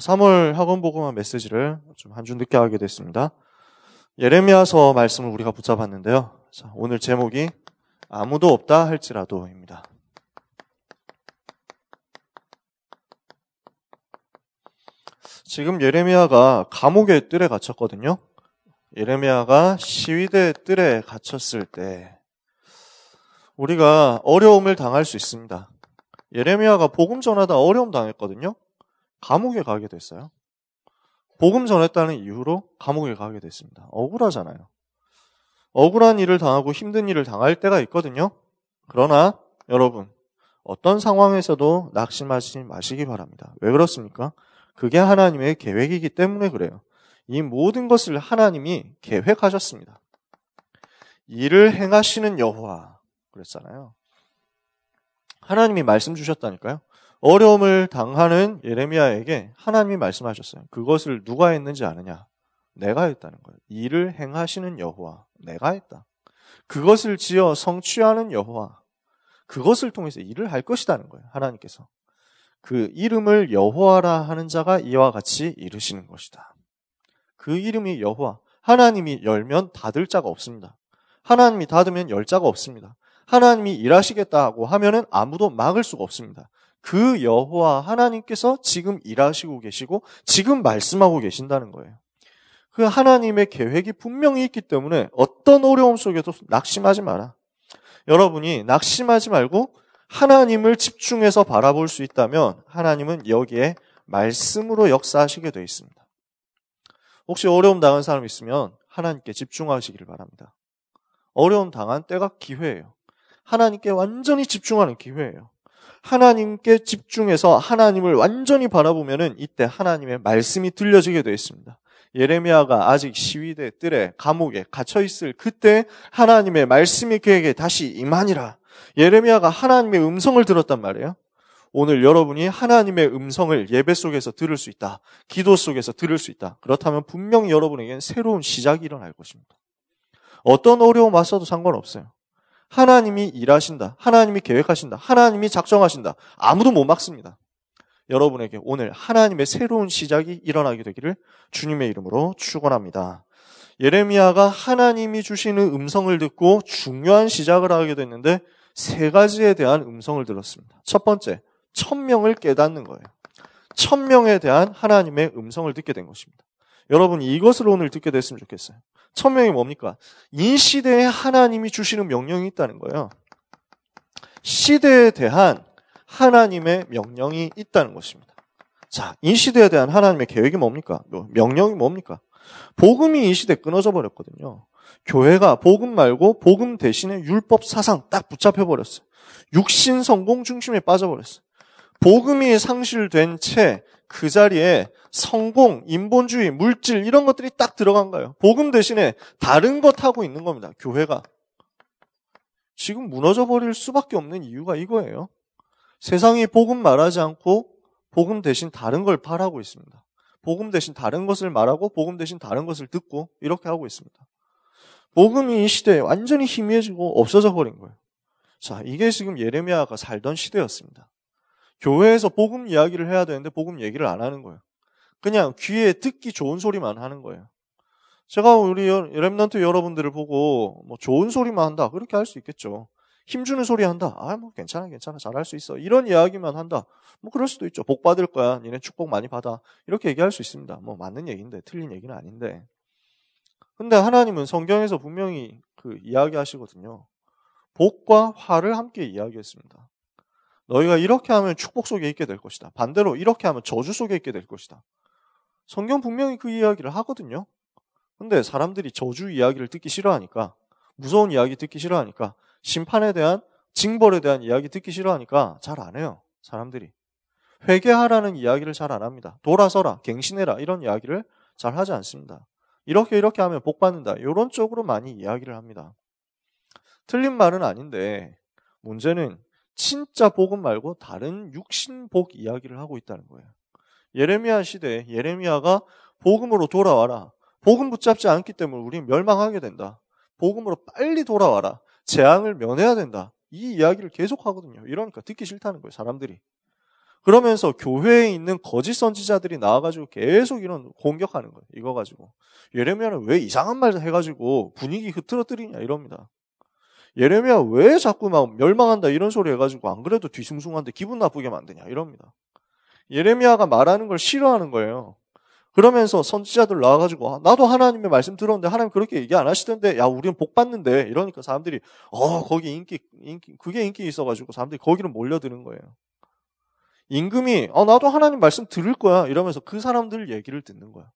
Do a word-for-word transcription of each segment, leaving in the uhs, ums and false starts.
삼월 학원복음화 메시지를 좀 한 주 늦게 하게 됐습니다. 예레미야서 말씀을 우리가 붙잡았는데요. 자, 오늘 제목이 아무도 없다 할지라도입니다. 지금 예레미야가 감옥의 뜰에 갇혔거든요. 예레미야가 시위대 뜰에 갇혔을 때 우리가 어려움을 당할 수 있습니다. 예레미야가 복음 전하다 어려움 당했거든요. 감옥에 가게 됐어요. 복음 전했다는 이유로 감옥에 가게 됐습니다. 억울하잖아요. 억울한 일을 당하고 힘든 일을 당할 때가 있거든요. 그러나 여러분, 어떤 상황에서도 낙심하지 마시기 바랍니다. 왜 그렇습니까? 그게 하나님의 계획이기 때문에 그래요. 이 모든 것을 하나님이 계획하셨습니다. 일을 행하시는 여호와 그랬잖아요. 하나님이 말씀 주셨다니까요. 어려움을 당하는 예레미야에게 하나님이 말씀하셨어요. 그것을 누가 했는지 아느냐? 내가 했다는 거예요. 일을 행하시는 여호와, 내가 했다. 그것을 지어 성취하는 여호와, 그것을 통해서 일을 할 것이라는 거예요. 하나님께서. 그 이름을 여호와라 하는 자가 이와 같이 이루시는 것이다. 그 이름이 여호와. 하나님이 열면 닫을 자가 없습니다. 하나님이 닫으면 열 자가 없습니다. 하나님이 일하시겠다고 하면은 아무도 막을 수가 없습니다. 그 여호와 하나님께서 지금 일하시고 계시고 지금 말씀하고 계신다는 거예요. 그 하나님의 계획이 분명히 있기 때문에 어떤 어려움 속에도 낙심하지 마라. 여러분이 낙심하지 말고 하나님을 집중해서 바라볼 수 있다면 하나님은 여기에 말씀으로 역사하시게 되어 있습니다. 혹시 어려움 당한 사람 있으면 하나님께 집중하시기를 바랍니다. 어려움 당한 때가 기회예요. 하나님께 완전히 집중하는 기회예요. 하나님께 집중해서 하나님을 완전히 바라보면은 이때 하나님의 말씀이 들려지게 되어 있습니다. 예레미야가 아직 시위대 뜰에 감옥에 갇혀 있을 그때 하나님의 말씀이 그에게 다시 임하니라. 예레미야가 하나님의 음성을 들었단 말이에요. 오늘 여러분이 하나님의 음성을 예배 속에서 들을 수 있다. 기도 속에서 들을 수 있다. 그렇다면 분명히 여러분에게는 새로운 시작이 일어날 것입니다. 어떤 어려움 왔어도 상관없어요. 하나님이 일하신다. 하나님이 계획하신다. 하나님이 작정하신다. 아무도 못 막습니다. 여러분에게 오늘 하나님의 새로운 시작이 일어나게 되기를 주님의 이름으로 축원합니다. 예레미야가 하나님이 주시는 음성을 듣고 중요한 시작을 하게 됐는데 세 가지에 대한 음성을 들었습니다. 첫 번째, 천명을 깨닫는 거예요. 천명에 대한 하나님의 음성을 듣게 된 것입니다. 여러분 이것을 오늘 듣게 됐으면 좋겠어요. 천명이 뭡니까? 이 시대에 하나님이 주시는 명령이 있다는 거예요. 시대에 대한 하나님의 명령이 있다는 것입니다. 자, 이 시대에 대한 하나님의 계획이 뭡니까? 명령이 뭡니까? 복음이 이 시대에 끊어져 버렸거든요. 교회가 복음 말고 복음 대신에 율법 사상 딱 붙잡혀 버렸어요. 육신 성공 중심에 빠져버렸어요. 복음이 상실된 채 그 자리에 성공, 인본주의, 물질 이런 것들이 딱 들어간 거예요. 복음 대신에 다른 것 하고 있는 겁니다. 교회가. 지금 무너져 버릴 수밖에 없는 이유가 이거예요. 세상이 복음 말하지 않고 복음 대신 다른 걸 바라고 있습니다. 복음 대신 다른 것을 말하고 복음 대신 다른 것을 듣고 이렇게 하고 있습니다. 복음이 이 시대에 완전히 희미해지고 없어져 버린 거예요. 자, 이게 지금 예레미야가 살던 시대였습니다. 교회에서 복음 이야기를 해야 되는데 복음 얘기를 안 하는 거예요. 그냥 귀에 듣기 좋은 소리만 하는 거예요. 제가 우리 렘넌트 여러분들을 보고 뭐 좋은 소리만 한다 그렇게 할 수 있겠죠. 힘주는 소리 한다. 아, 뭐 괜찮아, 괜찮아, 잘할 수 있어. 이런 이야기만 한다. 뭐 그럴 수도 있죠. 복 받을 거야. 니네 축복 많이 받아. 이렇게 얘기할 수 있습니다. 뭐 맞는 얘기인데 틀린 얘기는 아닌데. 근데 하나님은 성경에서 분명히 그 이야기하시거든요. 복과 화를 함께 이야기했습니다. 너희가 이렇게 하면 축복 속에 있게 될 것이다. 반대로 이렇게 하면 저주 속에 있게 될 것이다. 성경 분명히 그 이야기를 하거든요. 근데 사람들이 저주 이야기를 듣기 싫어하니까, 무서운 이야기 듣기 싫어하니까, 심판에 대한, 징벌에 대한 이야기 듣기 싫어하니까 잘 안 해요. 사람들이. 회개하라는 이야기를 잘 안 합니다. 돌아서라, 갱신해라 이런 이야기를 잘 하지 않습니다. 이렇게 이렇게 하면 복 받는다. 이런 쪽으로 많이 이야기를 합니다. 틀린 말은 아닌데 문제는 진짜 복음 말고 다른 육신 복 이야기를 하고 있다는 거예요. 예레미야 시대에 예레미야가 복음으로 돌아와라. 복음 붙잡지 않기 때문에 우리는 멸망하게 된다. 복음으로 빨리 돌아와라. 재앙을 면해야 된다. 이 이야기를 계속 하거든요. 이러니까 듣기 싫다는 거예요. 사람들이. 그러면서 교회에 있는 거짓 선지자들이 나와가지고 계속 이런 공격하는 거예요. 이거 가지고. 예레미야는 왜 이상한 말 해가지고 분위기 흐트러뜨리냐 이럽니다. 예레미야 왜 자꾸 막 멸망한다 이런 소리 해가지고 안 그래도 뒤숭숭한데 기분 나쁘게 만드냐 이럽니다. 예레미야가 말하는 걸 싫어하는 거예요. 그러면서 선지자들 나와가지고 나도 하나님의 말씀 들었는데 하나님 그렇게 얘기 안 하시던데 야 우리는 복 받는데 이러니까 사람들이 어 거기 인기 인기 그게 인기 있어가지고 사람들이 거기로 몰려드는 거예요. 임금이 어 나도 하나님 말씀 들을 거야 이러면서 그 사람들 얘기를 듣는 거야.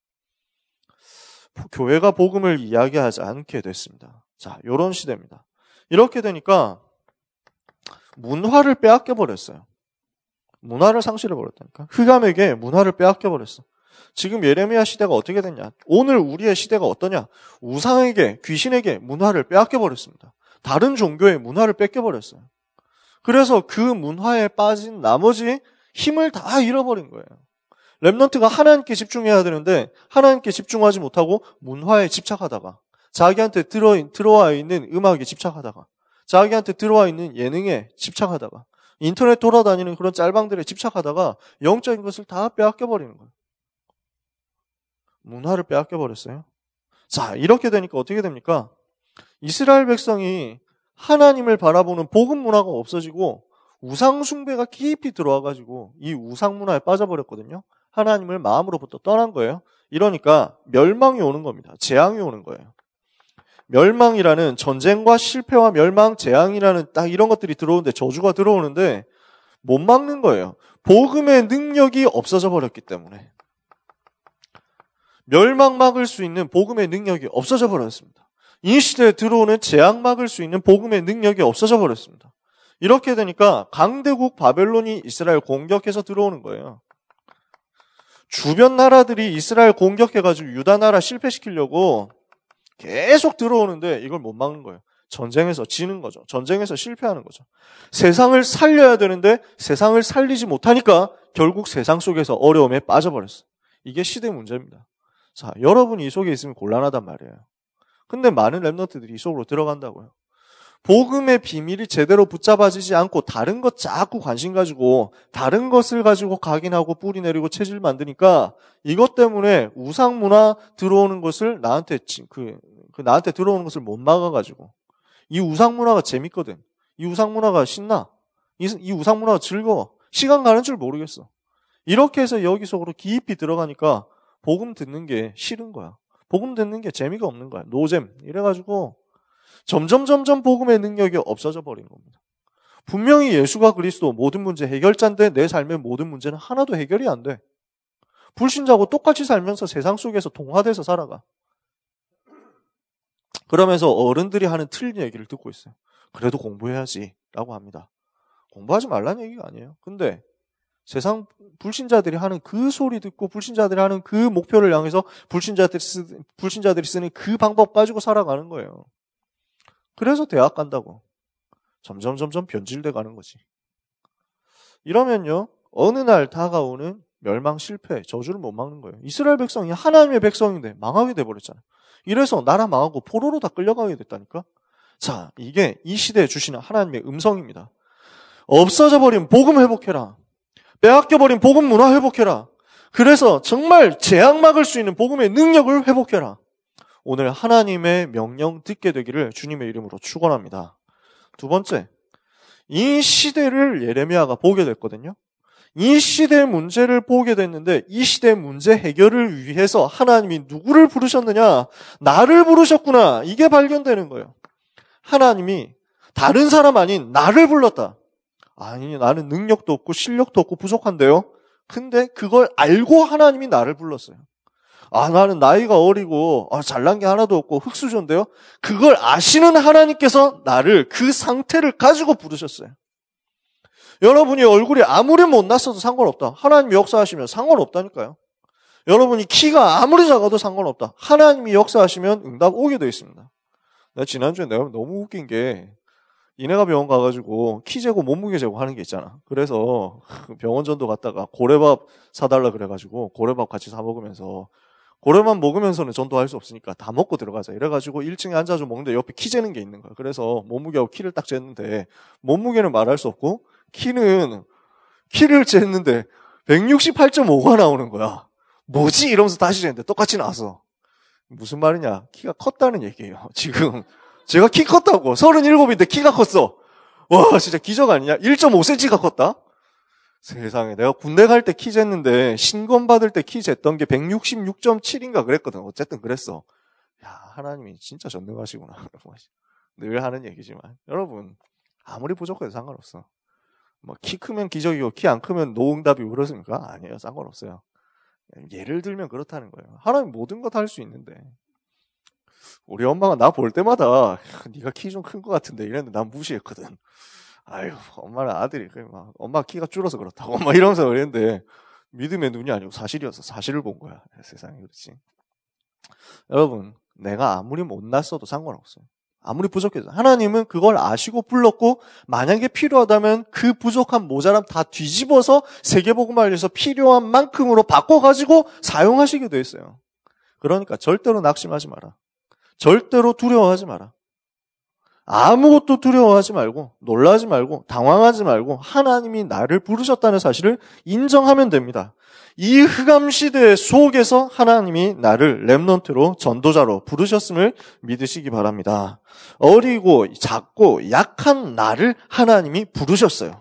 교회가 복음을 이야기하지 않게 됐습니다. 자, 요런 시대입니다. 이렇게 되니까 문화를 빼앗겨 버렸어요. 문화를 상실해 버렸다니까. 흑암에게 문화를 빼앗겨 버렸어. 지금 예레미야 시대가 어떻게 됐냐? 오늘 우리의 시대가 어떠냐? 우상에게, 귀신에게 문화를 빼앗겨 버렸습니다. 다른 종교의 문화를 뺏겨 버렸어요. 그래서 그 문화에 빠진 나머지 힘을 다 잃어버린 거예요. 렘넌트가 하나님께 집중해야 되는데 하나님께 집중하지 못하고 문화에 집착하다가 자기한테 들어, 들어와 있는 음악에 집착하다가 자기한테 들어와 있는 예능에 집착하다가 인터넷 돌아다니는 그런 짤방들에 집착하다가 영적인 것을 다 빼앗겨버리는 거예요. 문화를 빼앗겨버렸어요. 자, 이렇게 되니까 어떻게 됩니까? 이스라엘 백성이 하나님을 바라보는 복음 문화가 없어지고 우상 숭배가 깊이 들어와가지고 이 우상 문화에 빠져버렸거든요. 하나님을 마음으로부터 떠난 거예요. 이러니까 멸망이 오는 겁니다. 재앙이 오는 거예요. 멸망이라는 전쟁과 실패와 멸망, 재앙이라는 딱 이런 것들이 들어오는데 저주가 들어오는데 못 막는 거예요. 복음의 능력이 없어져 버렸기 때문에. 멸망 막을 수 있는 복음의 능력이 없어져 버렸습니다. 이 시대에 들어오는 재앙 막을 수 있는 복음의 능력이 없어져 버렸습니다. 이렇게 되니까 강대국 바벨론이 이스라엘 공격해서 들어오는 거예요. 주변 나라들이 이스라엘 공격해가지고 유다 나라 실패시키려고 계속 들어오는데 이걸 못 막는 거예요. 전쟁에서 지는 거죠. 전쟁에서 실패하는 거죠. 세상을 살려야 되는데 세상을 살리지 못하니까 결국 세상 속에서 어려움에 빠져버렸어요. 이게 시대 문제입니다. 자, 여러분이 이 속에 있으면 곤란하단 말이에요. 근데 많은 렘넌트들이 이 속으로 들어간다고요. 복음의 비밀이 제대로 붙잡아지지 않고 다른 것 자꾸 관심 가지고 다른 것을 가지고 각인하고 뿌리 내리고 체질 만드니까 이것 때문에 우상 문화 들어오는 것을 나한테 그, 그 나한테 들어오는 것을 못 막아가지고 이 우상 문화가 재밌거든. 이 우상 문화가 신나. 이, 이 우상 문화가 즐거워. 시간 가는 줄 모르겠어. 이렇게 해서 여기 속으로 깊이 들어가니까 복음 듣는 게 싫은 거야. 복음 듣는 게 재미가 없는 거야. 노잼. 이래가지고 점점 점점 복음의 능력이 없어져 버린 겁니다. 분명히 예수가 그리스도 모든 문제 해결자인데 내 삶의 모든 문제는 하나도 해결이 안 돼. 불신자고 똑같이 살면서 세상 속에서 동화돼서 살아가. 그러면서 어른들이 하는 틀린 얘기를 듣고 있어요. 그래도 공부해야지 라고 합니다. 공부하지 말라는 얘기가 아니에요. 근데 세상 불신자들이 하는 그 소리 듣고 불신자들이 하는 그 목표를 향해서 불신자들이, 쓰, 불신자들이 쓰는 그 방법 가지고 살아가는 거예요. 그래서 대학 간다고. 점점 점점 변질돼 가는 거지. 이러면요. 어느 날 다가오는 멸망 실패, 저주를 못 막는 거예요. 이스라엘 백성이 하나님의 백성인데 망하게 돼버렸잖아요. 이래서 나라 망하고 포로로 다 끌려가게 됐다니까. 자, 이게 이 시대에 주시는 하나님의 음성입니다. 없어져 버린 복음 회복해라. 빼앗겨 버린 복음 문화 회복해라. 그래서 정말 재앙 막을 수 있는 복음의 능력을 회복해라. 오늘 하나님의 명령 듣게 되기를 주님의 이름으로 축원합니다. 두 번째, 이 시대를 예레미야가 보게 됐거든요. 이 시대의 문제를 보게 됐는데 이 시대의 문제 해결을 위해서 하나님이 누구를 부르셨느냐? 나를 부르셨구나. 이게 발견되는 거예요. 하나님이 다른 사람 아닌 나를 불렀다. 아니, 나는 능력도 없고 실력도 없고 부족한데요. 근데 그걸 알고 하나님이 나를 불렀어요. 아, 나는 나이가 어리고 아, 잘난 게 하나도 없고 흙수저인데요. 그걸 아시는 하나님께서 나를 그 상태를 가지고 부르셨어요. 여러분이 얼굴이 아무리 못났어도 상관없다. 하나님이 역사하시면 상관없다니까요. 여러분이 키가 아무리 작아도 상관없다. 하나님이 역사하시면 응답 오게 되어 있습니다. 내가 지난주에 내가 너무 웃긴 게 이내가 병원 가가지고 키 재고 몸무게 재고 하는 게 있잖아. 그래서 병원 전도 갔다가 고래밥 사달라 그래가지고 고래밥 같이 사 먹으면서 고래밥 먹으면서는 전도할 수 없으니까 다 먹고 들어가자. 이래가지고 일 층에 앉아서 먹는데 옆에 키 재는 게 있는 거야. 그래서 몸무게하고 키를 딱 쟀는데 몸무게는 말할 수 없고 키는 키를 쟀는데 백육십팔 점 오가 나오는 거야. 뭐지? 이러면서 다시 쟀는데 똑같이 나왔어. 무슨 말이냐? 키가 컸다는 얘기예요. 지금 제가 키 컸다고. 서른일곱인데 키가 컸어. 와, 진짜 기적 아니냐? 일 점 오 센티미터가 컸다? 세상에, 내가 군대 갈 때 키 쟀는데 신검 받을 때 키 쟀던 게 백육십육 점 칠인가 그랬거든. 어쨌든 그랬어. 야, 하나님이 진짜 전능하시구나. 늘 하는 얘기지만 여러분, 아무리 부족해도 상관없어. 뭐 키 크면 기적이고 키 안 크면 노응답이 그렇습니까? 아니에요. 상관없어요. 예를 들면 그렇다는 거예요. 하나님 모든 것 할 수 있는데, 우리 엄마가 나 볼 때마다 네가 키 좀 큰 것 같은데 이랬는데 난 무시했거든. 아유, 엄마는 아들이 막 엄마 키가 줄어서 그렇다고 막 이러면서 그랬는데 믿음의 눈이 아니고 사실이어서 사실을 본 거야. 세상에. 그렇지. 여러분, 내가 아무리 못났어도 상관없어요. 아무리 부족해도 하나님은 그걸 아시고 불렀고, 만약에 필요하다면 그 부족한 모자람 다 뒤집어서 세계복음을 위해서 필요한 만큼으로 바꿔가지고 사용하시게 돼 있어요. 그러니까 절대로 낙심하지 마라. 절대로 두려워하지 마라. 아무것도 두려워하지 말고, 놀라지 말고, 당황하지 말고 하나님이 나를 부르셨다는 사실을 인정하면 됩니다. 이 흑암 시대 속에서 하나님이 나를 렘넌트로, 전도자로 부르셨음을 믿으시기 바랍니다. 어리고 작고 약한 나를 하나님이 부르셨어요.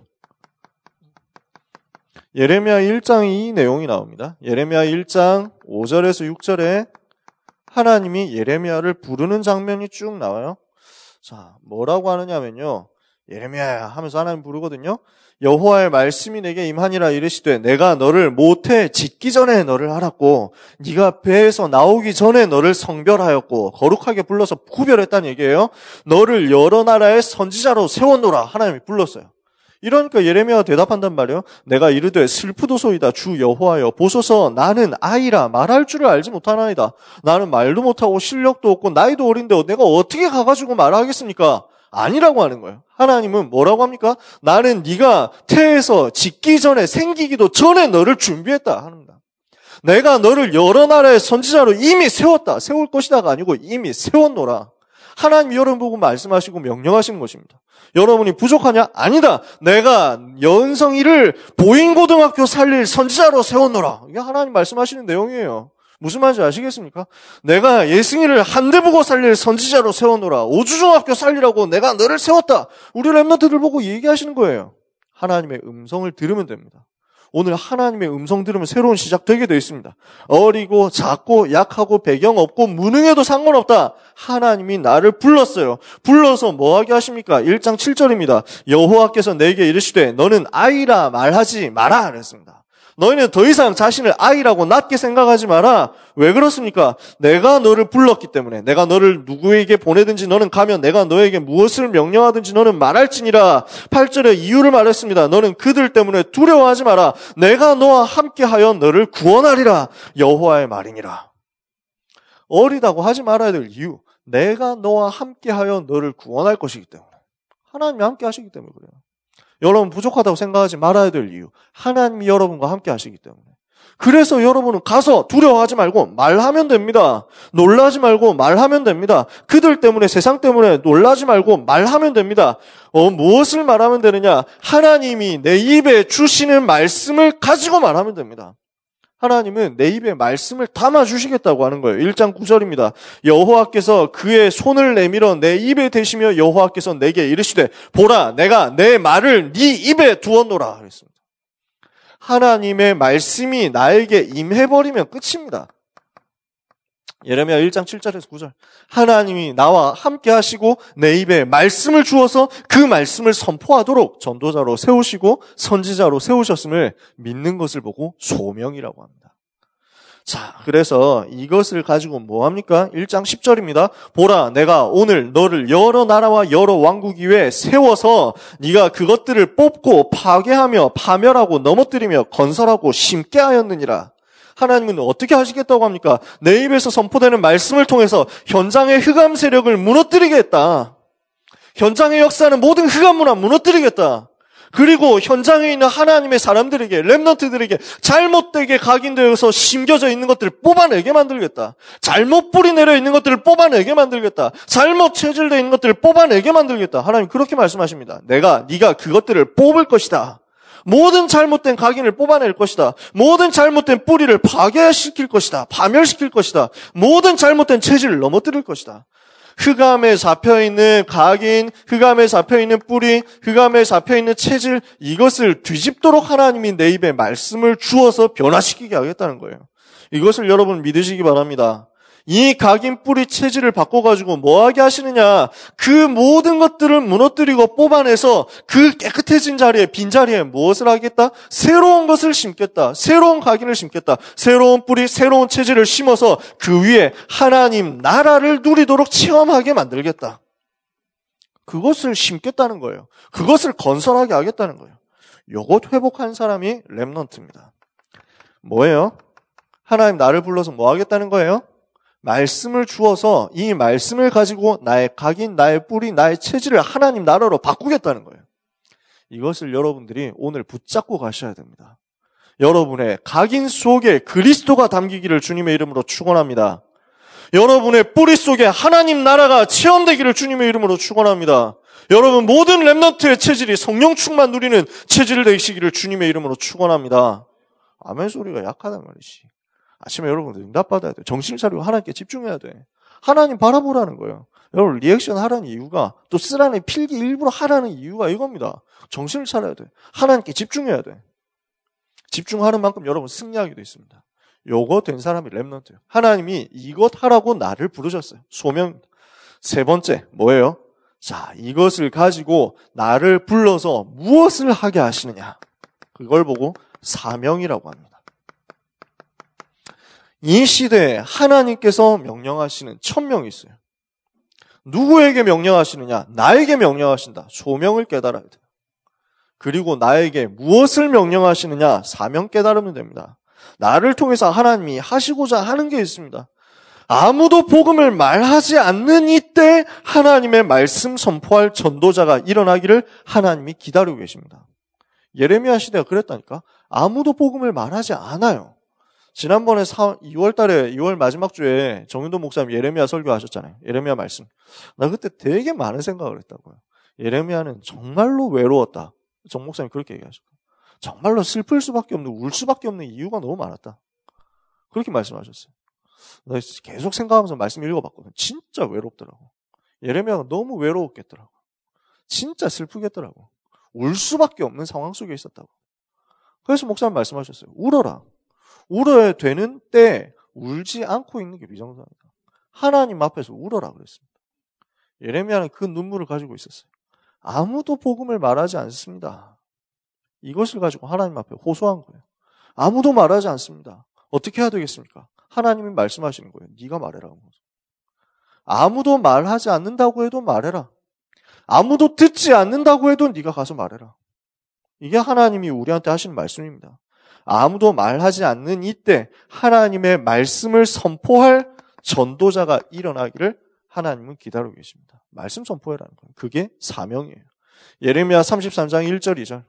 예레미야 일 장에 이 내용이 나옵니다. 예레미야 일 장 오 절에서 육 절에 하나님이 예레미야를 부르는 장면이 쭉 나와요. 자, 뭐라고 하느냐면요, 예레미야야 하면서 하나님 부르거든요. 여호와의 말씀이 내게 임하니라 이르시되 내가 너를 모태 짓기 전에 너를 알았고 네가 배에서 나오기 전에 너를 성별하였고 거룩하게 불러서 구별했다는 얘기예요. 너를 여러 나라의 선지자로 세웠노라 하나님이 불렀어요. 이러니까 예레미야가 대답한단 말이에요. 내가 이르되 슬프도소이다 주 여호와여 보소서 나는 아이라 말할 줄을 알지 못하나이다. 나는 말도 못하고 실력도 없고 나이도 어린데 내가 어떻게 가가지고 말하겠습니까? 아니라고 하는 거예요. 하나님은 뭐라고 합니까? 나는 네가 태에서 짓기 전에 생기기도 전에 너를 준비했다 합니다. 내가 너를 여러 나라의 선지자로 이미 세웠다. 세울 것이다가 아니고 이미 세웠노라. 하나님이 여러분 보고 말씀하시고 명령하신 것입니다. 여러분이 부족하냐? 아니다. 내가 연성이를 보인고등학교 살릴 선지자로 세웠노라. 이게 하나님 말씀하시는 내용이에요. 무슨 말인지 아시겠습니까? 내가 예승이를 한대보고 살릴 선지자로 세워놓으라. 오주중학교 살리라고 내가 너를 세웠다. 우리 렘넌트들 보고 얘기하시는 거예요. 하나님의 음성을 들으면 됩니다. 오늘 하나님의 음성 들으면 새로운 시작 되게 되어 있습니다. 어리고 작고 약하고 배경 없고 무능해도 상관없다. 하나님이 나를 불렀어요. 불러서 뭐하게 하십니까? 일 장 칠 절입니다. 여호와께서 내게 이르시되 너는 아이라 말하지 마라 그랬습니다. 너희는 더 이상 자신을 아이라고 낮게 생각하지 마라. 왜 그렇습니까? 내가 너를 불렀기 때문에, 내가 너를 누구에게 보내든지 너는 가면 내가 너에게 무엇을 명령하든지 너는 말할지니라. 팔 절에 이유를 말했습니다. 너는 그들 때문에 두려워하지 마라. 내가 너와 함께하여 너를 구원하리라. 여호와의 말이니라. 어리다고 하지 말아야 될 이유, 내가 너와 함께하여 너를 구원할 것이기 때문에. 하나님이 함께 하시기 때문에 그래요. 여러분 부족하다고 생각하지 말아야 될 이유, 하나님이 여러분과 함께 하시기 때문에. 그래서 여러분은 가서 두려워하지 말고 말하면 됩니다. 놀라지 말고 말하면 됩니다. 그들 때문에, 세상 때문에 놀라지 말고 말하면 됩니다. 어, 무엇을 말하면 되느냐? 하나님이 내 입에 주시는 말씀을 가지고 말하면 됩니다. 하나님은 내 입에 말씀을 담아주시겠다고 하는 거예요. 일 장 구 절입니다. 여호와께서 그의 손을 내밀어 내 입에 대시며 여호와께서 내게 이르시되 보라 내가 내 말을 네 입에 두었노라 그랬습니다. 하나님의 말씀이 나에게 임해버리면 끝입니다. 예레미야 일 장 칠 절에서 구 절. 하나님이 나와 함께 하시고 내 입에 말씀을 주어서 그 말씀을 선포하도록 전도자로 세우시고 선지자로 세우셨음을 믿는 것을 보고 소명이라고 합니다. 자, 그래서 이것을 가지고 뭐합니까? 일 장 십 절입니다. 보라 내가 오늘 너를 여러 나라와 여러 왕국 위에 세워서 네가 그것들을 뽑고 파괴하며 파멸하고 넘어뜨리며 건설하고 심게 하였느니라. 하나님은 어떻게 하시겠다고 합니까? 내 입에서 선포되는 말씀을 통해서 현장의 흑암 세력을 무너뜨리겠다. 현장의 역사는 모든 흑암 문화 무너뜨리겠다. 그리고 현장에 있는 하나님의 사람들에게, 렘넌트들에게 잘못되게 각인되어서 심겨져 있는 것들을 뽑아내게 만들겠다. 잘못 뿌리 내려 있는 것들을 뽑아내게 만들겠다. 잘못 체질되어 있는 것들을 뽑아내게 만들겠다. 하나님 그렇게 말씀하십니다. 내가 네가 그것들을 뽑을 것이다. 모든 잘못된 각인을 뽑아낼 것이다. 모든 잘못된 뿌리를 파괴시킬 것이다. 파멸시킬 것이다. 모든 잘못된 체질을 넘어뜨릴 것이다. 흑암에 잡혀있는 각인, 흑암에 잡혀있는 뿌리, 흑암에 잡혀있는 체질, 이것을 뒤집도록 하나님이 내 입에 말씀을 주어서 변화시키게 하겠다는 거예요. 이것을 여러분 믿으시기 바랍니다. 이 각인 뿌리 체질을 바꿔가지고 뭐하게 하시느냐? 그 모든 것들을 무너뜨리고 뽑아내서 그 깨끗해진 자리에, 빈자리에 무엇을 하겠다? 새로운 것을 심겠다. 새로운 각인을 심겠다. 새로운 뿌리, 새로운 체질을 심어서 그 위에 하나님 나라를 누리도록 체험하게 만들겠다. 그것을 심겠다는 거예요. 그것을 건설하게 하겠다는 거예요. 요것 회복한 사람이 렘넌트입니다. 뭐예요? 하나님 나를 불러서 뭐 하겠다는 거예요? 말씀을 주어서 이 말씀을 가지고 나의 각인, 나의 뿌리, 나의 체질을 하나님 나라로 바꾸겠다는 거예요. 이것을 여러분들이 오늘 붙잡고 가셔야 됩니다. 여러분의 각인 속에 그리스도가 담기기를 주님의 이름으로 축원합니다. 여러분의 뿌리 속에 하나님 나라가 체험되기를 주님의 이름으로 축원합니다. 여러분 모든 렘넌트의 체질이 성령 충만 누리는 체질 되시기를 주님의 이름으로 축원합니다. 아멘 소리가 약하단 말이지. 아침에 여러분들 응답받아야 돼. 정신을 차리고 하나님께 집중해야 돼. 하나님 바라보라는 거예요. 여러분 리액션 하라는 이유가, 또 쓰라는 필기 일부러 하라는 이유가 이겁니다. 정신을 차려야 돼. 하나님께 집중해야 돼. 집중하는 만큼 여러분 승리하게 돼 있습니다. 요거 된 사람이 렘넌트예요. 하나님이 이것 하라고 나를 부르셨어요. 소명입니다. 세 번째 뭐예요? 자, 이것을 가지고 나를 불러서 무엇을 하게 하시느냐? 그걸 보고 사명이라고 합니다. 이 시대에 하나님께서 명령하시는 천명이 있어요. 누구에게 명령하시느냐? 나에게 명령하신다. 소명을 깨달아야 돼요. 그리고 나에게 무엇을 명령하시느냐? 사명 깨달으면 됩니다. 나를 통해서 하나님이 하시고자 하는 게 있습니다. 아무도 복음을 말하지 않는 이때 하나님의 말씀 선포할 전도자가 일어나기를 하나님이 기다리고 계십니다. 예레미야 시대가 그랬다니까. 아무도 복음을 말하지 않아요. 지난번에 이월 달에, 이월 마지막 주에 정윤도 목사님 예레미야 설교하셨잖아요. 예레미야 말씀. 나 그때 되게 많은 생각을 했다고요. 예레미야는 정말로 외로웠다. 정 목사님 그렇게 얘기하셨고, 정말로 슬플 수밖에 없는, 울 수밖에 없는 이유가 너무 많았다. 그렇게 말씀하셨어요. 나 계속 생각하면서 말씀 읽어봤거든. 진짜 외롭더라고. 예레미야가 너무 외로웠겠더라고. 진짜 슬프겠더라고. 울 수밖에 없는 상황 속에 있었다고. 그래서 목사님 말씀하셨어요. 울어라. 울어야 되는 때 울지 않고 있는 게 비정상이다. 하나님 앞에서 울어라 그랬습니다. 예레미야는 그 눈물을 가지고 있었어요. 아무도 복음을 말하지 않습니다. 이것을 가지고 하나님 앞에 호소한 거예요. 아무도 말하지 않습니다. 어떻게 해야 되겠습니까? 하나님이 말씀하시는 거예요. 네가 말해라. 아무도 말하지 않는다고 해도 말해라. 아무도 듣지 않는다고 해도 네가 가서 말해라. 이게 하나님이 우리한테 하시는 말씀입니다. 아무도 말하지 않는 이때 하나님의 말씀을 선포할 전도자가 일어나기를 하나님은 기다리고 계십니다. 말씀 선포해라는 거예요. 그게 사명이에요. 예레미야 삼십삼 장 일 절 이 절.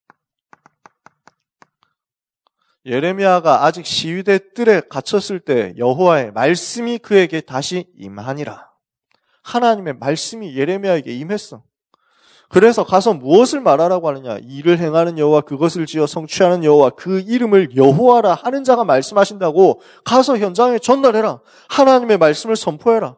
예레미야가 아직 시위대 뜰에 갇혔을 때 여호와의 말씀이 그에게 다시 임하니라. 하나님의 말씀이 예레미야에게 임했어. 그래서 가서 무엇을 말하라고 하느냐? 이를 행하는 여호와, 그것을 지어 성취하는 여호와, 그 이름을 여호와라 하는 자가 말씀하신다고 가서 현장에 전달해라. 하나님의 말씀을 선포해라.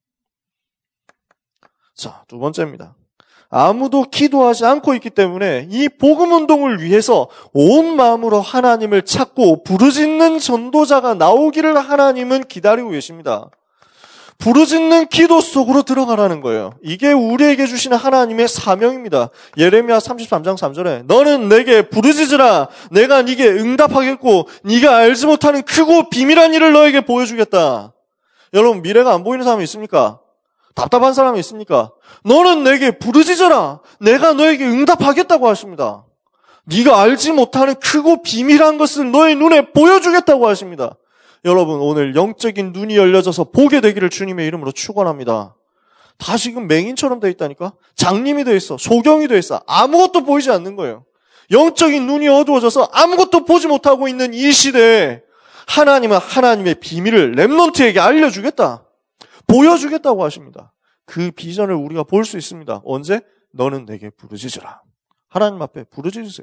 자, 두 번째입니다. 아무도 기도하지 않고 있기 때문에 이 복음운동을 위해서 온 마음으로 하나님을 찾고 부르짖는 전도자가 나오기를 하나님은 기다리고 계십니다. 부르짖는 기도 속으로 들어가라는 거예요. 이게 우리에게 주시는 하나님의 사명입니다. 예레미야 삼십삼 장 삼 절에 너는 내게 부르짖으라. 내가 네게 응답하겠고 네가 알지 못하는 크고 비밀한 일을 너에게 보여주겠다. 여러분 미래가 안 보이는 사람이 있습니까? 답답한 사람이 있습니까? 너는 내게 부르짖어라. 내가 너에게 응답하겠다고 하십니다. 네가 알지 못하는 크고 비밀한 것을 너의 눈에 보여주겠다고 하십니다. 여러분 오늘 영적인 눈이 열려져서 보게 되기를 주님의 이름으로 축원합니다. 다 지금 맹인처럼 돼 있다니까? 장님이 돼 있어. 소경이 돼 있어. 아무것도 보이지 않는 거예요. 영적인 눈이 어두워져서 아무것도 보지 못하고 있는 이 시대에 하나님은 하나님의 비밀을 렘넌트에게 알려주겠다. 보여주겠다고 하십니다. 그 비전을 우리가 볼 수 있습니다. 언제? 너는 내게 부르짖으라. 하나님 앞에 부르짖으세요.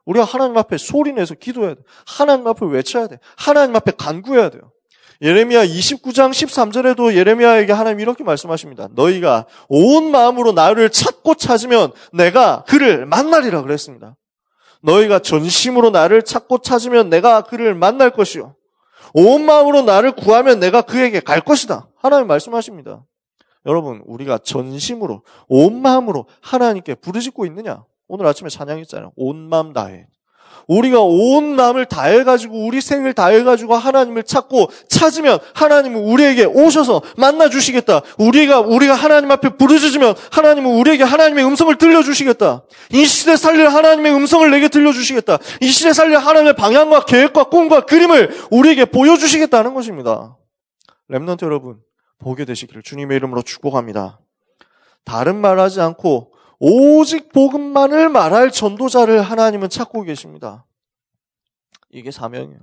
우리가 하나님 앞에 소리내서 기도해야 돼. 하나님 앞에 외쳐야 돼. 하나님 앞에 간구해야 돼요. 예레미야 이십구 장 십삼 절에도 예레미야에게 하나님 이렇게 말씀하십니다. 너희가 온 마음으로 나를 찾고 찾으면 내가 그를 만나리라 그랬습니다. 너희가 전심으로 나를 찾고 찾으면 내가 그를 만날 것이요. 온 마음으로 나를 구하면 내가 그에게 갈 것이다. 하나님 말씀하십니다. 여러분, 우리가 전심으로 온 마음으로 하나님께 부르짖고 있느냐? 오늘 아침에 찬양했잖아요. 온 마음 다해. 우리가 온 마음을 다해가지고 우리 생을 다해가지고 하나님을 찾고 찾으면 하나님은 우리에게 오셔서 만나주시겠다. 우리가 우리가 하나님 앞에 부르짖으면 하나님은 우리에게 하나님의 음성을 들려주시겠다. 이 시대 살릴 하나님의 음성을 내게 들려주시겠다. 이 시대 살릴 하나님의 방향과 계획과 꿈과 그림을 우리에게 보여주시겠다는 것입니다. 렘넌트 여러분, 보게 되시기를 주님의 이름으로 축복합니다. 다른 말하지 않고 오직 복음만을 말할 전도자를 하나님은 찾고 계십니다. 이게 사명이에요.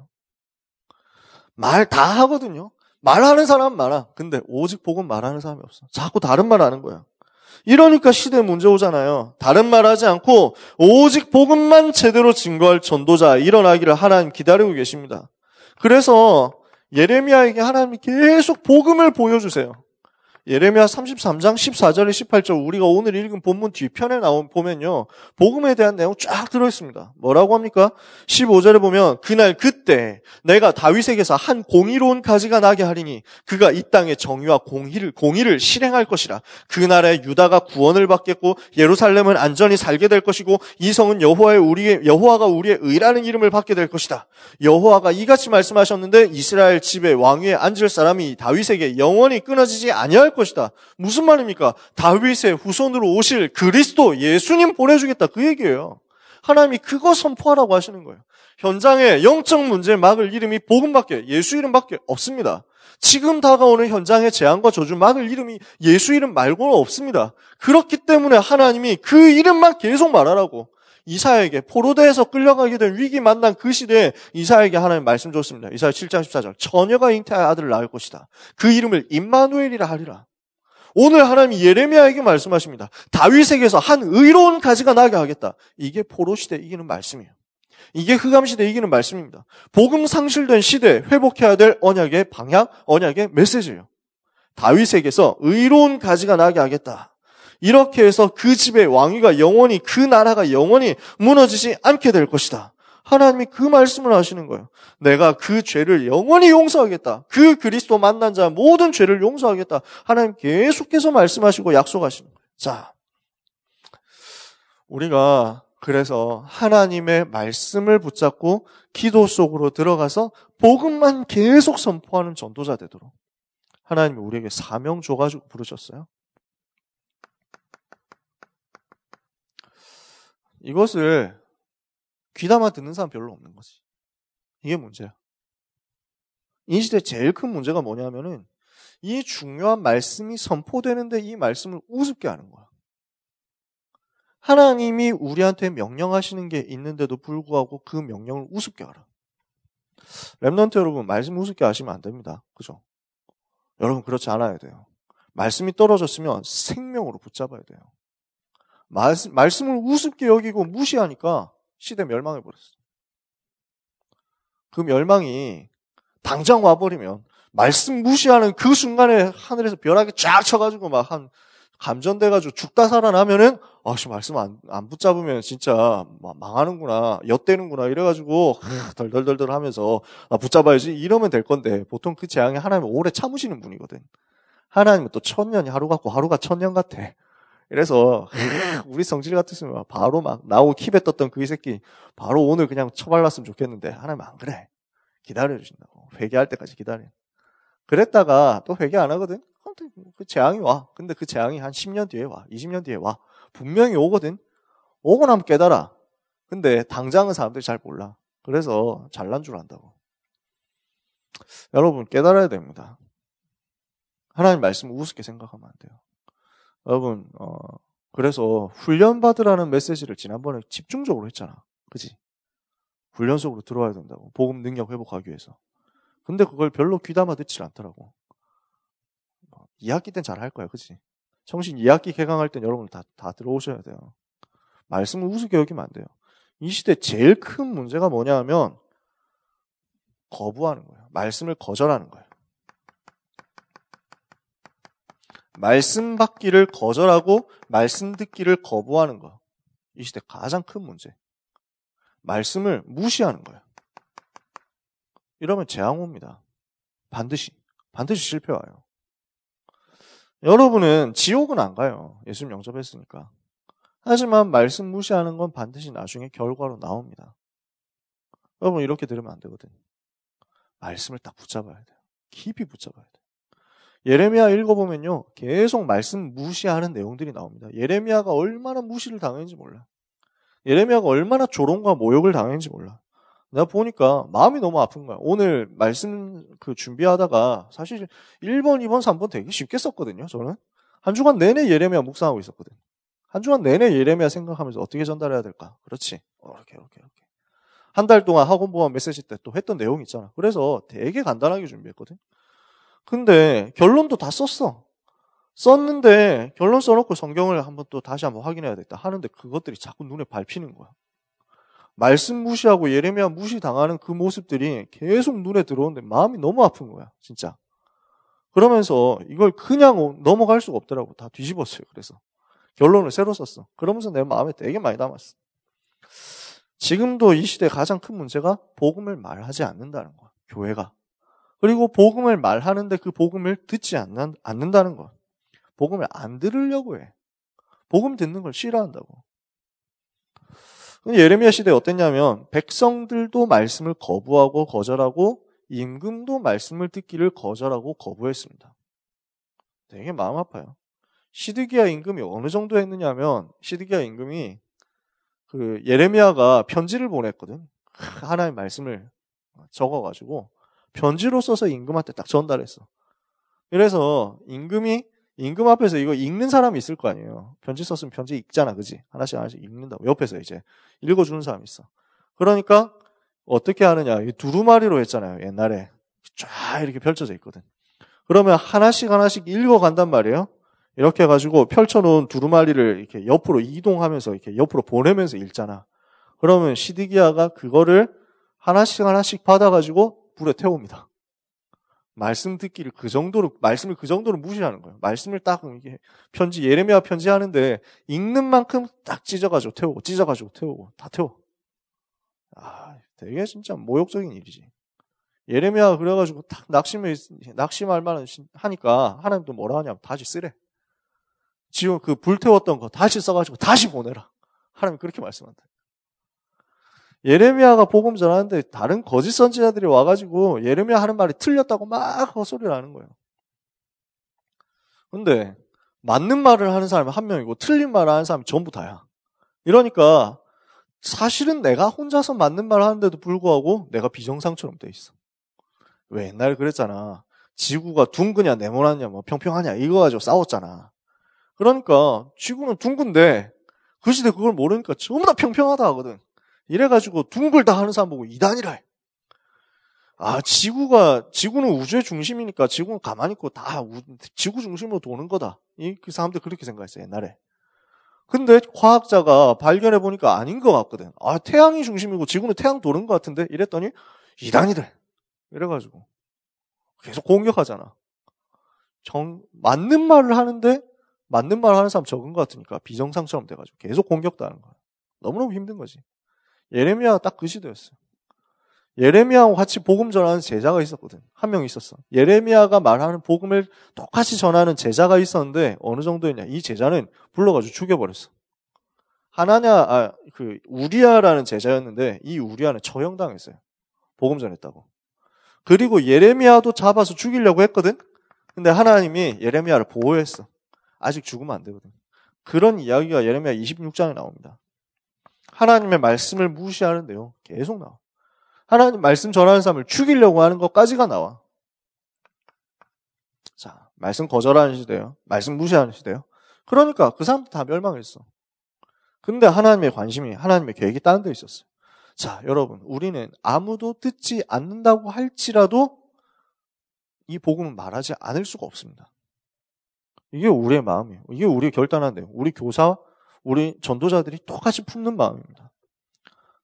말 다 하거든요. 말하는 사람은 많아. 근데 오직 복음 말하는 사람이 없어. 자꾸 다른 말 하는 거야. 이러니까 시대에 문제 오잖아요. 다른 말 하지 않고 오직 복음만 제대로 증거할 전도자 일어나기를 하나님 기다리고 계십니다. 그래서 예레미야에게 하나님이 계속 복음을 보여주세요. 예레미야 삼십삼 장 십사 절에 십팔 절 우리가 오늘 읽은 본문 뒤편에 나온 보면요. 복음에 대한 내용 쫙 들어있습니다. 뭐라고 합니까? 십오 절에 보면 그날 그때 내가 다윗에게서 한 공의로운 가지가 나게 하리니 그가 이 땅의 정의와 공의를 공의를 실행할 것이라. 그날에 유다가 구원을 받겠고 예루살렘은 안전히 살게 될 것이고 이 성은 여호와의 우리의 여호와가 우리의 의라는 이름을 받게 될 것이다. 여호와가 이같이 말씀하셨는데 이스라엘 집에 왕위에 앉을 사람이 다윗에게 영원히 끊어지지 아니할 것이다. 무슨 말입니까? 다윗의 후손으로 오실 그리스도 예수님 보내주겠다. 그 얘기예요. 하나님이 그거 선포하라고 하시는 거예요. 현장에 영적 문제를 막을 이름이 복음밖에, 예수 이름밖에 없습니다. 지금 다가오는 현장의 재앙과 저주 막을 이름이 예수 이름 말고는 없습니다. 그렇기 때문에 하나님이 그 이름만 계속 말하라고. 이사야에게 포로대에서 끌려가게 된 위기 만난 그 시대에 이사야에게 하나님 말씀 줬습니다. 이사야 칠 장 십사 절 처녀가 잉태하여 아들을 낳을 것이다. 그 이름을 임마누엘이라 하리라. 오늘 하나님이 예레미야에게 말씀하십니다. 다윗에게서 한 의로운 가지가 나게 하겠다. 이게 포로시대 이기는 말씀이에요. 이게 흑암시대 이기는 말씀입니다. 복음 상실된 시대에 회복해야 될 언약의 방향, 언약의 메시지예요. 다윗에게서 의로운 가지가 나게 하겠다. 이렇게 해서 그 집의 왕위가 영원히, 그 나라가 영원히 무너지지 않게 될 것이다. 하나님이 그 말씀을 하시는 거예요. 내가 그 죄를 영원히 용서하겠다. 그 그리스도 만난 자 모든 죄를 용서하겠다. 하나님 계속해서 말씀하시고 약속하시는 거예요. 자, 우리가 그래서 하나님의 말씀을 붙잡고 기도 속으로 들어가서 복음만 계속 선포하는 전도자 되도록 하나님이 우리에게 사명 줘가지고 부르셨어요. 이것을 귀담아 듣는 사람 별로 없는 거지. 이게 문제야. 이 시대 제일 큰 문제가 뭐냐면은 이 중요한 말씀이 선포되는데 이 말씀을 우습게 하는 거야. 하나님이 우리한테 명령하시는 게 있는데도 불구하고 그 명령을 우습게 하라. 렘넌트 여러분, 말씀 우습게 하시면 안 됩니다. 그죠? 여러분 그렇지 않아야 돼요. 말씀이 떨어졌으면 생명으로 붙잡아야 돼요. 말씀, 말씀을 우습게 여기고 무시하니까 시대 멸망해버렸어. 그 멸망이 당장 와버리면 말씀 무시하는 그 순간에 하늘에서 벼락이 쫙 쳐가지고 막 한 감전돼가지고 죽다 살아나면은 아, 씨 말씀 안, 안 붙잡으면 진짜 망하는구나, 엿대는구나 이래가지고 덜덜덜덜 하면서 아, 붙잡아야지 이러면 될 건데 보통 그 재앙에 하나님은 오래 참으시는 분이거든. 하나님은 또 천년이 하루 같고 하루가 천년 같아. 그래서 우리 성질 같았으면 바로 막 나오고 킵에 떴던 그 새끼 바로 오늘 그냥 처발랐으면 좋겠는데 하나님 안 그래. 기다려주신다고. 회개할 때까지 기다려. 그랬다가 또 회개 안 하거든. 그 재앙이 와. 근데 그 재앙이 한 십 년 뒤에 와. 이십 년 뒤에 와. 분명히 오거든. 오고 나면 깨달아. 근데 당장은 사람들이 잘 몰라. 그래서 잘난 줄 안다고. 여러분 깨달아야 됩니다. 하나님 말씀을 우습게 생각하면 안 돼요. 여러분, 어, 그래서 훈련받으라는 메시지를 지난번에 집중적으로 했잖아. 그지? 훈련 속으로 들어와야 된다고. 복음 능력 회복하기 위해서. 근데 그걸 별로 귀담아 듣질 않더라고. 이 학기 땐 잘 할 거야. 그지? 청신 이 학기 개강할 땐 여러분 다, 다 들어오셔야 돼요. 말씀을 우습게 여기면 안 돼요. 이 시대 제일 큰 문제가 뭐냐 하면 거부하는 거예요. 말씀을 거절하는 거예요. 말씀 받기를 거절하고 말씀 듣기를 거부하는 거. 이 시대 가장 큰 문제. 말씀을 무시하는 거예요. 이러면 재앙 옵니다. 반드시. 반드시 실패와요. 여러분은 지옥은 안 가요. 예수님 영접했으니까. 하지만 말씀 무시하는 건 반드시 나중에 결과로 나옵니다. 여러분 이렇게 들으면 안 되거든. 말씀을 딱 붙잡아야 돼요. 깊이 붙잡아야 돼요. 예레미야 읽어보면요. 계속 말씀 무시하는 내용들이 나옵니다. 예레미야가 얼마나 무시를 당했는지 몰라. 예레미야가 얼마나 조롱과 모욕을 당했는지 몰라. 내가 보니까 마음이 너무 아픈 거야. 오늘 말씀 그 준비하다가 사실 일 번, 이 번, 삼 번 되게 쉽게 썼거든요. 저는 한 주간 내내 예레미야 묵상하고 있었거든. 한 주간 내내 예레미야 생각하면서 어떻게 전달해야 될까? 그렇지. 이렇게 이렇게 이렇게. 한 달 동안 학원 보험 메시지 때 또 했던 내용 있잖아. 그래서 되게 간단하게 준비했거든. 근데 결론도 다 썼어. 썼는데 결론 써놓고 성경을 한번 또 다시 한번 확인해야겠다 하는데 그것들이 자꾸 눈에 밟히는 거야. 말씀 무시하고 예레미야 무시당하는 그 모습들이 계속 눈에 들어오는데 마음이 너무 아픈 거야. 진짜. 그러면서 이걸 그냥 넘어갈 수가 없더라고. 다 뒤집었어요. 그래서 결론을 새로 썼어. 그러면서 내 마음에 되게 많이 담았어. 지금도 이 시대의 가장 큰 문제가 복음을 말하지 않는다는 거야. 교회가. 그리고 복음을 말하는데 그 복음을 듣지 않는, 않는다는 거야. 복음을 안 들으려고 해. 복음 듣는 걸 싫어한다고. 예레미야 시대에 어땠냐면 백성들도 말씀을 거부하고 거절하고 임금도 말씀을 듣기를 거절하고 거부했습니다. 되게 마음 아파요. 시드기야 임금이 어느 정도 했느냐면 시드기야 임금이 그 예레미야가 편지를 보냈거든. 하나의 말씀을 적어가지고 편지로 써서 임금한테 딱 전달했어. 그래서 임금이 임금 앞에서 이거 읽는 사람이 있을 거 아니에요. 편지 썼으면 편지 읽잖아, 그지? 하나씩 하나씩 읽는다고. 옆에서 이제 읽어주는 사람이 있어. 그러니까 어떻게 하느냐? 이 두루마리로 했잖아요, 옛날에. 쫙 이렇게 펼쳐져 있거든. 그러면 하나씩 하나씩 읽어간단 말이에요. 이렇게 해가지고 펼쳐놓은 두루마리를 이렇게 옆으로 이동하면서 이렇게 옆으로 보내면서 읽잖아. 그러면 시드기야가 그거를 하나씩 하나씩 받아가지고 불에 태웁니다. 말씀 듣기를 그 정도로, 말씀을 그 정도로 무시하는 거예요. 말씀을 딱, 이게 편지, 예레미야 편지 하는데, 읽는 만큼 딱 찢어가지고 태우고, 찢어가지고 태우고, 다 태워. 아, 되게 진짜 모욕적인 일이지. 예레미야가 그래가지고 딱 낙심을, 낙심할 만한 하니까, 하나님도 뭐라 하냐면, 다시 쓰래. 지금 그 불태웠던 거 다시 써가지고 다시 보내라. 하나님 그렇게 말씀한다. 예레미야가 복음 전하는데 다른 거짓 선지자들이 와가지고 예레미야 하는 말이 틀렸다고 막 헛소리를 하는 거예요. 근데 맞는 말을 하는 사람이 한 명이고 틀린 말을 하는 사람이 전부 다야. 이러니까 사실은 내가 혼자서 맞는 말을 하는데도 불구하고 내가 비정상처럼 돼 있어. 왜 옛날에 그랬잖아. 지구가 둥그냐 네모나냐 뭐 평평하냐 이거 가지고 싸웠잖아. 그러니까 지구는 둥근데 그 시대 그걸 모르니까 전부 다 평평하다 하거든. 이래가지고 둥글다 하는 사람 보고 이단이라 해. 아, 지구가, 지구는 우주의 중심이니까 지구는 가만히 있고 다 우, 지구 중심으로 도는 거다. 이, 그 사람들 그렇게 생각했어, 옛날에. 근데 과학자가 발견해보니까 아닌 것 같거든. 아, 태양이 중심이고 지구는 태양 도는 것 같은데? 이랬더니 이단이래. 이래가지고. 계속 공격하잖아. 정, 맞는 말을 하는데 맞는 말을 하는 사람 적은 것 같으니까 비정상처럼 돼가지고 계속 공격도 하는 거야. 너무너무 힘든 거지. 예레미야가 딱 그 시대였어. 예레미야와 같이 복음 전하는 제자가 있었거든. 한 명 있었어. 예레미야가 말하는 복음을 똑같이 전하는 제자가 있었는데 어느 정도였냐? 이 제자는 불러가지고 죽여버렸어. 하나냐, 아, 그 우리야라는 제자였는데 이 우리야는 처형당했어요. 복음 전했다고. 그리고 예레미야도 잡아서 죽이려고 했거든. 근데 하나님이 예레미야를 보호했어. 아직 죽으면 안 되거든. 그런 이야기가 예레미야 이십육 장에 나옵니다. 하나님의 말씀을 무시하는 내용 계속 나와. 하나님 말씀 전하는 사람을 죽이려고 하는 것까지가 나와. 자, 말씀 거절하는 시대요. 말씀 무시하는 시대요. 그러니까 그 사람들 다 멸망했어. 근데 하나님의 관심이, 하나님의 계획이 다른 데 있었어요. 자, 여러분, 우리는 아무도 듣지 않는다고 할지라도 이 복음은 말하지 않을 수가 없습니다. 이게 우리의 마음이에요. 이게 우리의 결단한 내용. 우리 교사, 우리 전도자들이 똑같이 품는 마음입니다.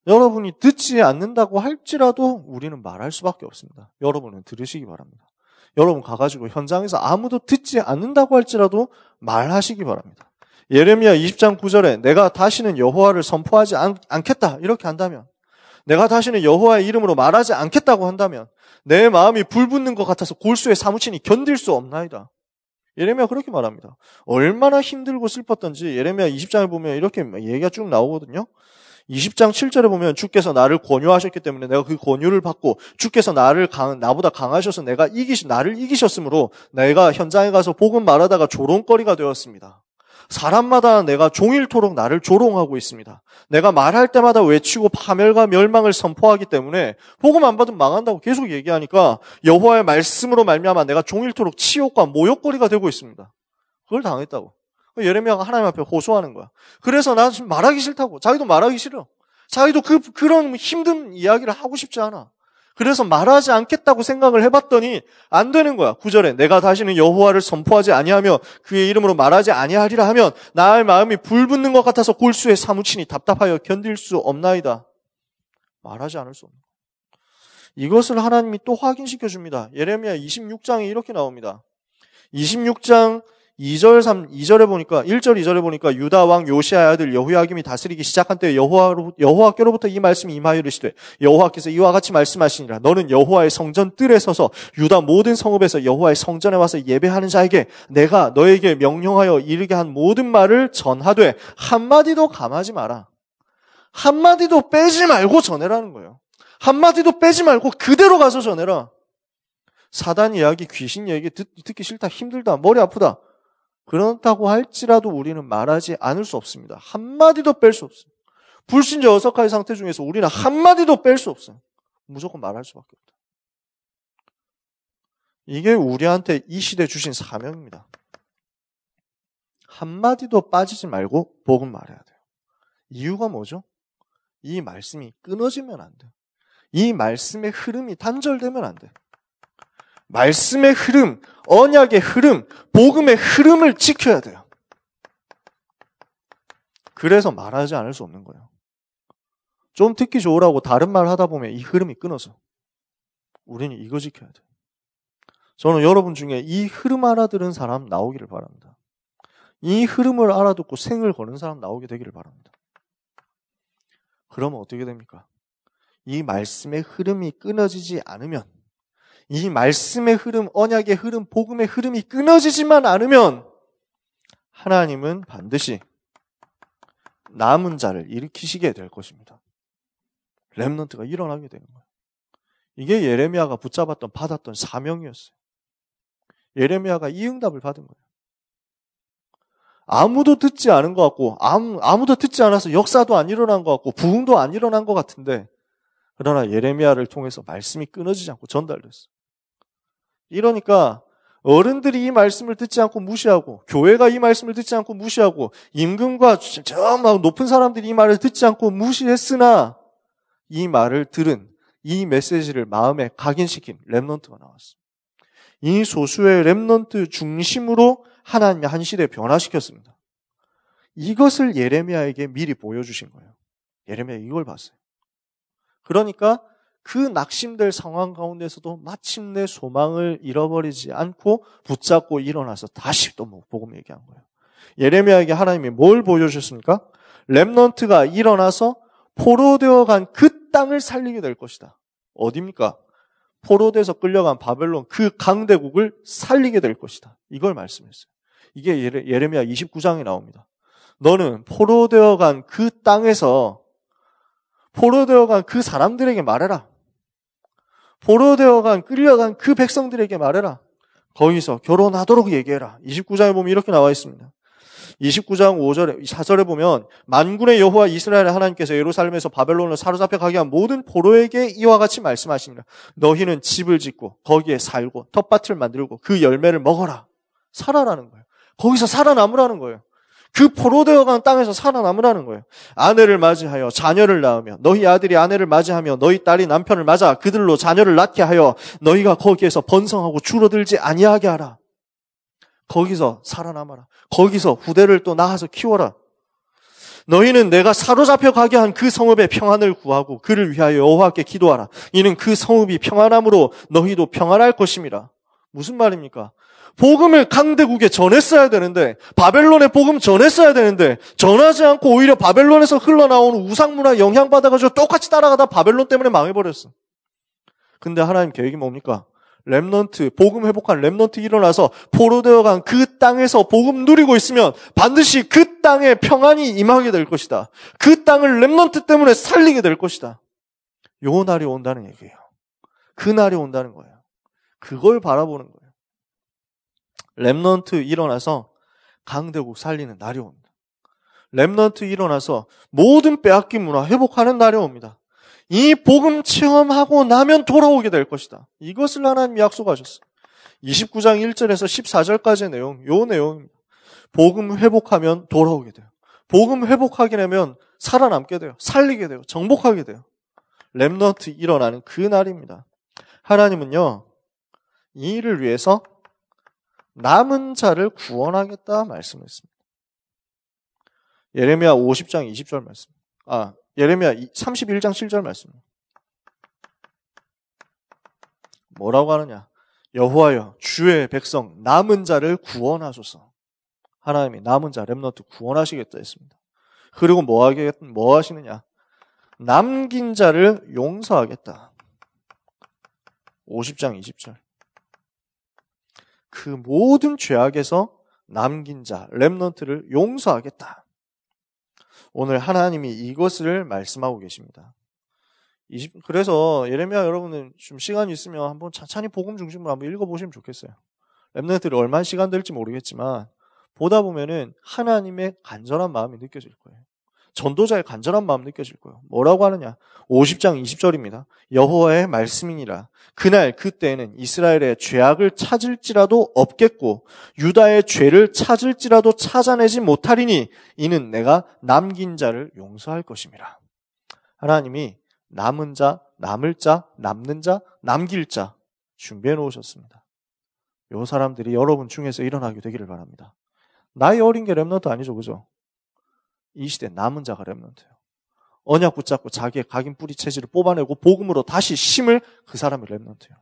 여러분이 듣지 않는다고 할지라도 우리는 말할 수밖에 없습니다. 여러분은 들으시기 바랍니다. 여러분 가가지고 현장에서 아무도 듣지 않는다고 할지라도 말하시기 바랍니다. 예레미야 이십 장 구 절에 내가 다시는 여호와를 선포하지 않, 않겠다 이렇게 한다면, 내가 다시는 여호와의 이름으로 말하지 않겠다고 한다면 내 마음이 불붙는 것 같아서 골수에 사무치니 견딜 수 없나이다. 예레미야 그렇게 말합니다. 얼마나 힘들고 슬펐던지 예레미야 이십 장에 보면 이렇게 얘기가 쭉 나오거든요. 이십 장 칠 절에 보면 주께서 나를 권유하셨기 때문에 내가 그 권유를 받고, 주께서 나를 강, 나보다 강하셔서 내가 이기시, 나를 이기셨으므로 내가 현장에 가서 복음 말하다가 조롱거리가 되었습니다. 사람마다 내가 종일토록 나를 조롱하고 있습니다. 내가 말할 때마다 외치고 파멸과 멸망을 선포하기 때문에 복음 안 받으면 망한다고 계속 얘기하니까 여호와의 말씀으로 말미암아 내가 종일토록 치욕과 모욕거리가 되고 있습니다. 그걸 당했다고. 예레미야가 하나님 앞에 호소하는 거야. 그래서 나 지금 말하기 싫다고. 자기도 말하기 싫어. 자기도 그, 그런 힘든 이야기를 하고 싶지 않아. 그래서 말하지 않겠다고 생각을 해봤더니 안 되는 거야. 구 절에 내가 다시는 여호와를 선포하지 아니하며 그의 이름으로 말하지 아니하리라 하면 나의 마음이 불붙는 것 같아서 골수에 사무치니 답답하여 견딜 수 없나이다. 말하지 않을 수 없는 거야. 이것을 하나님이 또 확인시켜 줍니다. 예레미야 이십육 장에 이렇게 나옵니다. 이십육 장 이 절, 삼, 이 절에 보니까, 일 절, 이 절에 보니까 유다 왕 요시아의 아들 여호야김이 다스리기 시작한 때에 여호와로, 여호와께로부터 이 말씀이 임하여 이르시되 여호와께서 이와 같이 말씀하시니라. 너는 여호와의 성전 뜰에 서서 유다 모든 성읍에서 여호와의 성전에 와서 예배하는 자에게 내가 너에게 명령하여 이르게 한 모든 말을 전하되 한마디도 감하지 마라. 한마디도 빼지 말고 전해라는 거예요. 한마디도 빼지 말고 그대로 가서 전해라. 사단 이야기, 귀신 얘기 듣, 듣기 싫다, 힘들다, 머리 아프다. 그렇다고 할지라도 우리는 말하지 않을 수 없습니다. 한마디도 뺄 수 없습니다. 불신자 어석할 상태 중에서 우리는 한마디도 뺄 수 없어요. 무조건 말할 수밖에 없다. 이게 우리한테 이 시대 주신 사명입니다. 한마디도 빠지지 말고 복음 말해야 돼요. 이유가 뭐죠? 이 말씀이 끊어지면 안 돼요. 이 말씀의 흐름이 단절되면 안 돼요. 말씀의 흐름, 언약의 흐름, 복음의 흐름을 지켜야 돼요. 그래서 말하지 않을 수 없는 거예요. 좀 듣기 좋으라고 다른 말 하다 보면 이 흐름이 끊어서 우리는 이거 지켜야 돼요. 저는 여러분 중에 이 흐름 알아들은 사람 나오기를 바랍니다. 이 흐름을 알아듣고 생을 거는 사람 나오게 되기를 바랍니다. 그러면 어떻게 됩니까? 이 말씀의 흐름이 끊어지지 않으면, 이 말씀의 흐름, 언약의 흐름, 복음의 흐름이 끊어지지만 않으면 하나님은 반드시 남은 자를 일으키시게 될 것입니다. 렘넌트가 일어나게 되는 거예요. 이게 예레미야가 붙잡았던, 받았던 사명이었어요. 예레미야가 이 응답을 받은 거예요. 아무도 듣지 않은 것 같고, 아무, 아무도 듣지 않아서 역사도 안 일어난 것 같고, 부흥도 안 일어난 것 같은데, 그러나 예레미야를 통해서 말씀이 끊어지지 않고 전달됐어요. 이러니까 어른들이 이 말씀을 듣지 않고 무시하고, 교회가 이 말씀을 듣지 않고 무시하고, 임금과 저 막 높은 사람들이 이 말을 듣지 않고 무시했으나 이 말을 들은, 이 메시지를 마음에 각인시킨 렘넌트가 나왔어요. 이 소수의 렘넌트 중심으로 하나님의 한 시대 변화시켰습니다. 이것을 예레미야에게 미리 보여주신 거예요. 예레미야 이걸 봤어요. 그러니까 그 낙심될 상황 가운데서도 마침내 소망을 잃어버리지 않고 붙잡고 일어나서 다시 또 복음 얘기한 거예요. 예레미야에게 하나님이 뭘 보여주셨습니까? 렘넌트가 일어나서 포로되어 간 그 땅을 살리게 될 것이다. 어디입니까? 포로돼서 끌려간 바벨론 그 강대국을 살리게 될 것이다. 이걸 말씀했어요. 이게 예레, 예레미야 이십구 장에 나옵니다. 너는 포로되어 간 그 땅에서 포로되어 간 그 사람들에게 말해라. 포로되어 간 끌려간 그 백성들에게 말해라. 거기서 결혼하도록 얘기해라. 이십구 장에 보면 이렇게 나와 있습니다. 이십구 장 오 절에, 사 절에 보면 만군의 여호와 이스라엘의 하나님께서 예루살렘에서 바벨론을 사로잡혀 가게 한 모든 포로에게 이와 같이 말씀하시니라. 너희는 집을 짓고 거기에 살고 텃밭을 만들고 그 열매를 먹어라. 살아라는 거예요. 거기서 살아남으라는 거예요. 그 포로되어 간 땅에서 살아남으라는 거예요. 아내를 맞이하여 자녀를 낳으며 너희 아들이 아내를 맞이하며 너희 딸이 남편을 맞아 그들로 자녀를 낳게 하여 너희가 거기에서 번성하고 줄어들지 아니하게 하라. 거기서 살아남아라. 거기서 후대를 또 낳아서 키워라. 너희는 내가 사로잡혀 가게 한 그 성읍의 평안을 구하고 그를 위하여 여호와께 기도하라. 이는 그 성읍이 평안함으로 너희도 평안할 것임이라. 무슨 말입니까? 복음을 강대국에 전했어야 되는데, 바벨론에 복음 전했어야 되는데 전하지 않고 오히려 바벨론에서 흘러나오는 우상문화 영향받아가지고 똑같이 따라가다 바벨론 때문에 망해버렸어. 근데 하나님 계획이 뭡니까? 렘넌트, 복음 회복한 렘넌트 일어나서 포로되어간 그 땅에서 복음 누리고 있으면 반드시 그 땅에 평안이 임하게 될 것이다. 그 땅을 렘넌트 때문에 살리게 될 것이다. 요 날이 온다는 얘기예요. 그 날이 온다는 거예요. 그걸 바라보는 거예요. 렘넌트 일어나서 강대국 살리는 날이 옵니다. 렘넌트 일어나서 모든 빼앗긴 문화 회복하는 날이 옵니다. 이 복음 체험하고 나면 돌아오게 될 것이다. 이것을 하나님이 약속하셨어요. 이십구 장 일 절에서 십사 절까지의 내용, 요 내용입니다. 복음 회복하면 돌아오게 돼요. 복음 회복하게 되면 살아남게 돼요. 살리게 돼요. 정복하게 돼요. 렘넌트 일어나는 그 날입니다. 하나님은요, 이 일을 위해서 남은 자를 구원하겠다 말씀했습니다. 예레미야 오십 장 이십 절 말씀. 아, 예레미야 삼십일 장 칠 절 말씀. 뭐라고 하느냐? 여호와여 주의 백성 남은 자를 구원하소서. 하나님이 남은 자 렘넌트 구원하시겠다 했습니다. 그리고 뭐 하겠 뭐 하시느냐? 남긴 자를 용서하겠다. 오십 장 이십 절. 그 모든 죄악에서 남긴 자 렘넌트를 용서하겠다. 오늘 하나님이 이것을 말씀하고 계십니다. 그래서 예레미야 여러분은 좀 시간이 있으면 한번 천천히 복음 중심으로 한번 읽어보시면 좋겠어요. 렘넌트들이 얼마나 시간 될지 모르겠지만 보다 보면은 하나님의 간절한 마음이 느껴질 거예요. 전도자의 간절한 마음 느껴질 거예요. 뭐라고 하느냐? 오십 장 이십 절입니다. 여호와의 말씀이니라. 그날 그때에는 이스라엘의 죄악을 찾을지라도 없겠고 유다의 죄를 찾을지라도 찾아내지 못하리니 이는 내가 남긴 자를 용서할 것임이라. 하나님이 남은 자, 남을 자, 남는 자, 남길 자 준비해 놓으셨습니다. 요 사람들이 여러분 중에서 일어나게 되기를 바랍니다. 나이 어린 게 렘넌트 아니죠, 그죠? 이 시대 남은 자가 렘넌트예요. 언약 붙잡고 자기의 각인 뿌리 체질을 뽑아내고 복음으로 다시 심을 그 사람이 렘넌트예요.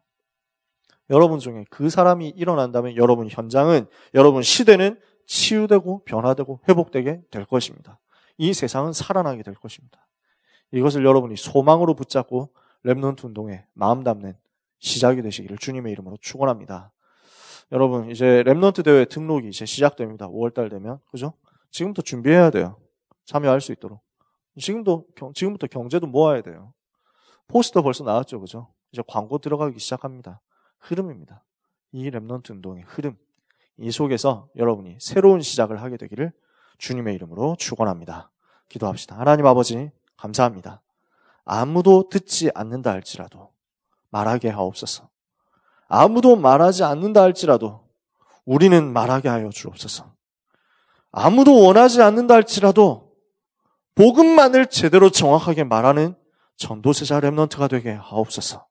여러분 중에 그 사람이 일어난다면 여러분 현장은, 여러분 시대는 치유되고 변화되고 회복되게 될 것입니다. 이 세상은 살아나게 될 것입니다. 이것을 여러분이 소망으로 붙잡고 렘넌트 운동에 마음 담는 시작이 되시기를 주님의 이름으로 축원합니다. 여러분 이제 렘넌트 대회 등록이 이제 시작됩니다. 오월달 되면, 그죠? 지금부터 준비해야 돼요. 참여할 수 있도록. 지금도, 지금부터 경제도 모아야 돼요. 포스터 벌써 나왔죠, 그죠? 이제 광고 들어가기 시작합니다. 흐름입니다. 이 렘넌트 운동의 흐름. 이 속에서 여러분이 새로운 시작을 하게 되기를 주님의 이름으로 축원합니다. 기도합시다. 하나님 아버지, 감사합니다. 아무도 듣지 않는다 할지라도 말하게 하옵소서. 아무도 말하지 않는다 할지라도 우리는 말하게 하여 주옵소서. 아무도 원하지 않는다 할지라도 복음만을 제대로 정확하게 말하는 전도세자 렘넌트가 되게 하옵소서.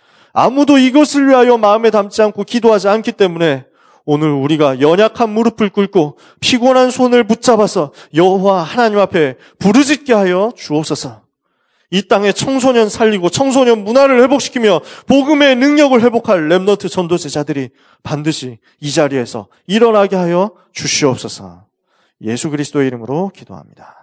아무도 이것을 위하여 마음에 담지 않고 기도하지 않기 때문에 오늘 우리가 연약한 무릎을 꿇고 피곤한 손을 붙잡아서 여호와 하나님 앞에 부르짖게 하여 주옵소서. 이 땅에 청소년 살리고 청소년 문화를 회복시키며 복음의 능력을 회복할 렘넌트 전도제자들이 반드시 이 자리에서 일어나게 하여 주시옵소서. 예수 그리스도의 이름으로 기도합니다.